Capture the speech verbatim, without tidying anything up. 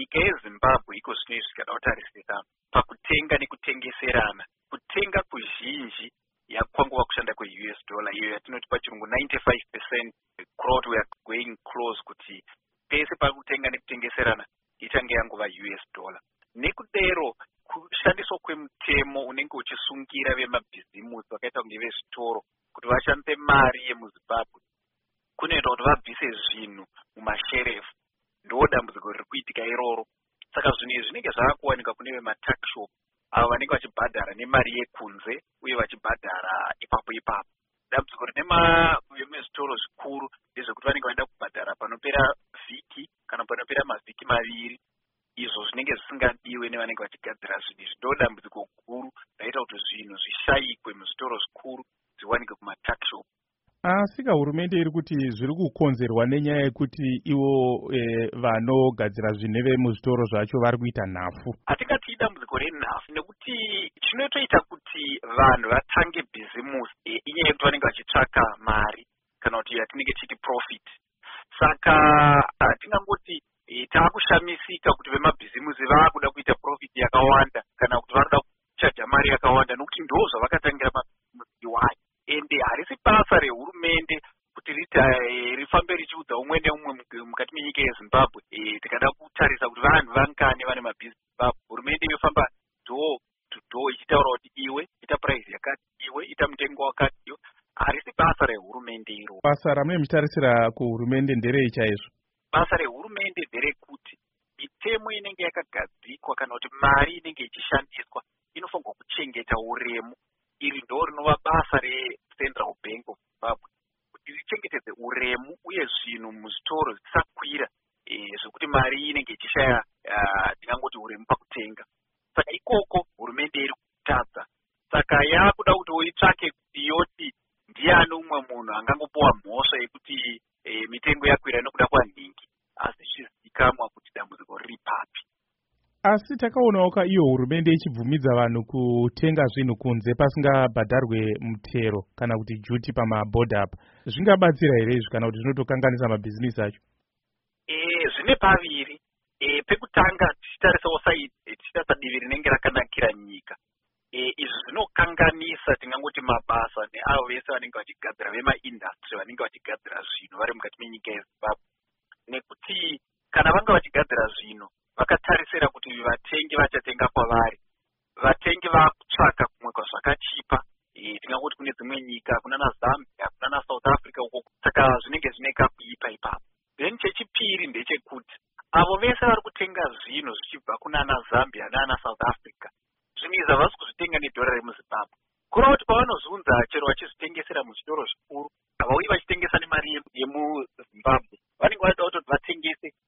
nyika yeZimbabwe iko zvino zvikada kutarisirana pakutenga nekutengeserana. Kutenga kuzhinji yakwanguva kushanda kwe-U S dollar iyo yatinoti pachirungu ninety-five percent crowd we are going close kuti pese pakutenga nekutengeserana ichange yanguva U S dollar. Nekudero kushandiswa kwemutemo unenge uchisungira vemabhizimusi vakaita kunge vezvitoro kuti vashandise mari yemuZimbabwe kunoita kuti vabvise zvinhu mumasherefu. Ndo dambudziko riri kuitika iroro. Saka zvinhu izvi zvinenge zvaakuwanika kune vematax shop avo vanenge vachibhadhara nemari yekunze uye vachibhadhara ipapo ipapo. Dambudziko rine vezvitoro zvikuru ndezvekuti vanenge vaenda kubhadhara panopera vhiki kana panopera mavhiki maviri, izvo zvinenge zvisingadiwe nevanenge vachigadzira zvinhu izvi. Ndo dambudziko guru raita kuti zvinhu zvishayikwe muzvitoro zvikuru zviwanike kumatax shop. Asi hurumende iri kuti zviri kukonzerwa nenyaya yekuti ivo e, vanogadzira zvinhu vemuzvitoro zvacho vari kuita nhafu. Hatingati idambudziko renhafu nekuti chinotoita kuti vanhu vatange bhizimusi e, inyaya yekuti vanenge vachitsvaka mari kana kuti yatinenge tichiti profit. Saka hatingangoti e, taakushamisika kuti vemabhizimusi vaakuda kuita profit yakawanda kana kuti vari kuda kuchaja mari yakawanda nokuti ndo zvavakatangira mabhizimusi iwayo. Ende harisi basa rehurumende kuti rita rifambe richiudza umwe neumwe mukati menyika yeZimbabwe e, tikada kutarisa kuti vanhu vangane vane mabhizinesi Zimbabwe. Hurumende inofamba door to door ichitaura kuti iwe ita price yakati, iwe ita mutengo wakati. Iwe harisi basa rehurumende iro. Basa ramune muchitarisira kuhurumende nderei chaizvo? Basa rehurumende nderekuti mitemo inenge yakagadzikwa kana kuti mari inenge ichishandiswa inofanirwa kuchengeta uremu. Iri ndo rinova basa reCentral Bank of Zimbabwe kuti richengetedze uremu uye zvinhu muzvitoro zvisakwira e, zvekuti mari inenge ichishaya tingangoti uremu pakutenga. Saka ikoko hurumende iri kutadza. Saka yakuda kuti uitsvake kuti yoti ndiani umwe munhu angangopiwa mhosva yekuti e, mitengo yakwira nokuda kwanhingi, asi zvizikamwa kuti dambudziko riri papi. Asi takaonawo ka iyo hurumende ichibvumidza vanhu kutenga zvinhu kunze pasingabhadharwe mutero kana kuti duty pamabhodha apa. Zvingabatsira here izvi kana kuti zvinotokanganisa mabhizinesi acho? E, zvine paviri. E, pekutanga tichitarisawo saidi tichitarisa divi rinenge rakanakira nyika. E, izvi zvinokanganisa tingangoti mabasa neavo vese vanenge vachigadzira vemaindastry vanenge vachigadzira zvinhu vari mukati menyika yeZimbabwe. Nekuti kana vanga vachigadzira zvinhu vakatarisira kuti vatengi vachatenga kwavari, vatengi vakutsvaka kumwe kwazvakachipa e, tingangoti kune dzimwe nyika kunana Zambia kunana South Africa uko. Saka zvinenge zvine kakuipa ipapo. Then chechipiri ndechekuti avo vese vari kutenga zvinhu zvichibva kunana Zambia nana South Africa zvinhu izvi havasi kuzvitenga nedhora remuZimbabwe. Kureva kuti pavanozunza chero vachizvitengesera muzvitoro zvikuru havauyi vachitengesa nemari yemuZimbabwe. Vanenge vachida kuti vatengese